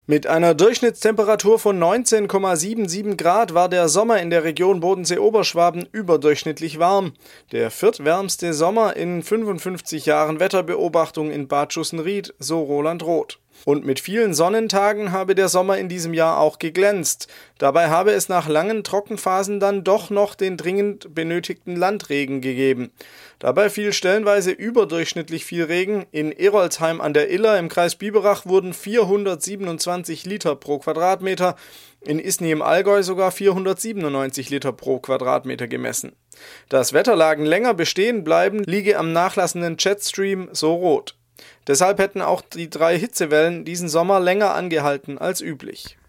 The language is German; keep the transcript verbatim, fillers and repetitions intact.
Mit einer Durchschnittstemperatur von neunzehn Komma siebenundsiebzig Grad war der Sommer in der Region Bodensee-Oberschwaben überdurchschnittlich warm. Der viertwärmste Sommer in fünfundfünfzig Jahren Wetterbeobachtung in Bad Schussenried, so Roland Roth. Und mit vielen Sonnentagen habe der Sommer in diesem Jahr auch geglänzt. Dabei habe es nach langen Trockenphasen dann doch noch den dringend benötigten Landregen gegeben. Dabei fiel stellenweise überdurchschnittlich viel Regen. In Erolsheim an der Iller im Kreis Biberach wurden vierhundertsiebenundzwanzig Liter pro Quadratmeter, in Isny im Allgäu sogar vierhundertsiebenundneunzig Liter pro Quadratmeter gemessen. Dass Wetterlagen länger bestehen bleiben, liege am nachlassenden Jetstream, so Roth. Deshalb hätten auch die drei Hitzewellen diesen Sommer länger angehalten als üblich.